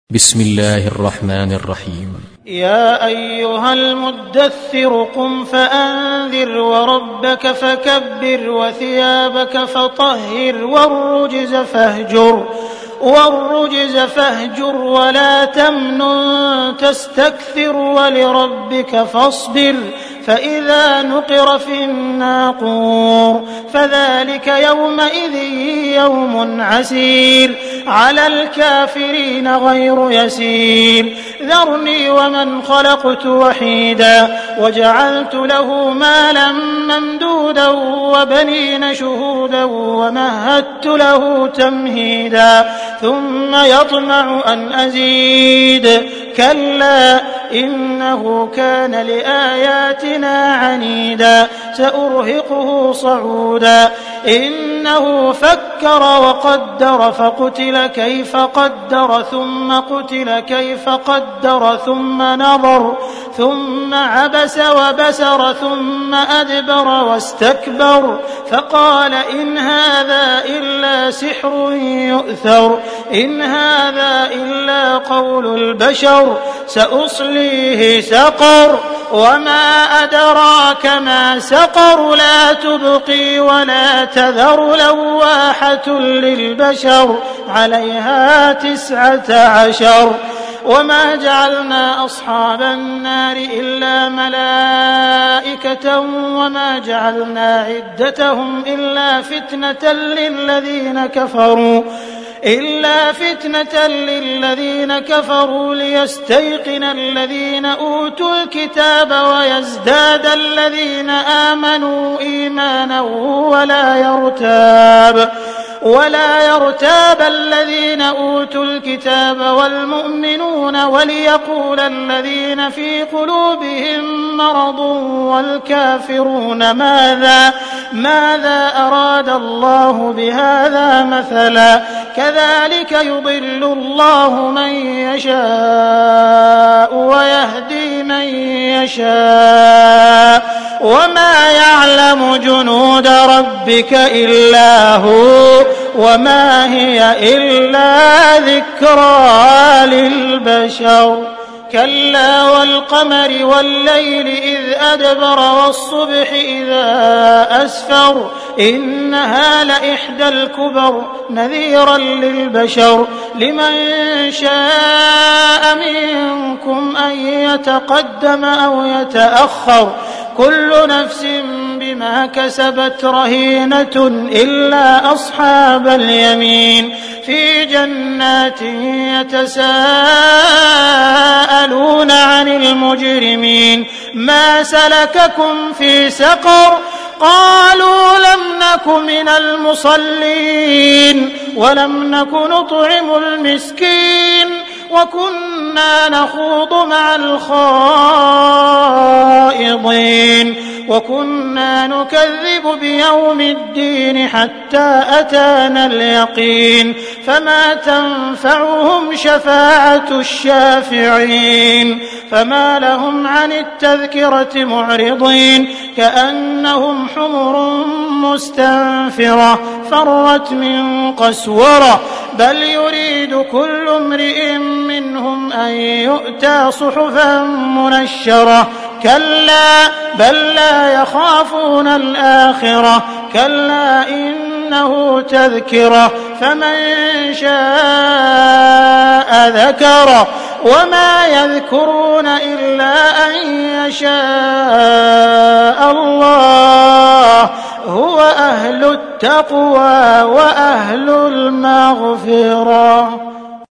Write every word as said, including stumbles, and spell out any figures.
بسم الله الرحمن الرحيم. يا أيها المدثر قم فأنذر وربك فكبر وثيابك فطهر والرجز فاهجر والرجز فاهجر ولا تمنن تستكثر ولربك فاصبر فإذا نقر في الناقور فذلك يومئذ يوم عسير على الكافرين غير يسير ذرني ومن خلقت وحيدا وجعلت له مالا ممدودا وبنين شهودا ومهدت له تمهيدا ثم يطمع أن أزيد كلا إنه كان لآياتنا عنيدا سأرهقه صعودا إنه فكر وقدر فقتل كيف قدر ثم قتل كيف قدر ثم نظر ثم عبس وبسر ثم أدبر واستكبر فقال إن هذا إلا سحر يؤثر إن هذا إلا قول البشر سأصليه سقر وما أدراك ما سقر لا تبقي ولا تذر لواحة للبشر عليها تسعة عشر وما جعلنا أصحاب النار إلا ملائكة وما جعلنا عدتهم إلا فتنة للذين كفروا إلا فتنة للذين كفروا ليستيقن الذين أوتوا الكتاب ويزداد الذين آمنوا إيمانا ولا يرتاب ولا يرتاب الذين أوتوا الكتاب والمؤمنون وليقول الذين في قلوبهم مرض والكافرون ماذا ماذا أراد الله بهذا مثلا كذلك يضل الله من يشاء ويهدي من يشاء وما يعلم جنود ربك إلا هو وما هي إلا ذكرى للبشر كلا والقمر والليل إذ أدبر والصبح إذا أسفر إنها لإحدى الكبر نذيرا للبشر لمن شاء منكم أن يتقدم أو يتأخر كل نفس بما كسبت رهينة إلا أصحاب اليمين في جنات يتساءلون عن المجرمين ما سلككم في سقر قالوا لم نك من المصلين ولم نك نطعم المسكين وكنا نخوض مع الخائضين وكنا نكذب بيوم الدين حتى أتانا اليقين فما تنفعهم شفاعة الشافعين فما لهم عن التذكرة معرضين كأنهم حمر مستنفرة فرت من قسورة بل يريد كل امرئ منهم أن يؤتى صحفا منشرة كلا بل لا يخافون الآخرة كلا إنه تذكرة فمن شاء ذكره وما يذكرون إلا أن يشاء الله هو أهل التقوى وأهل المغفرة.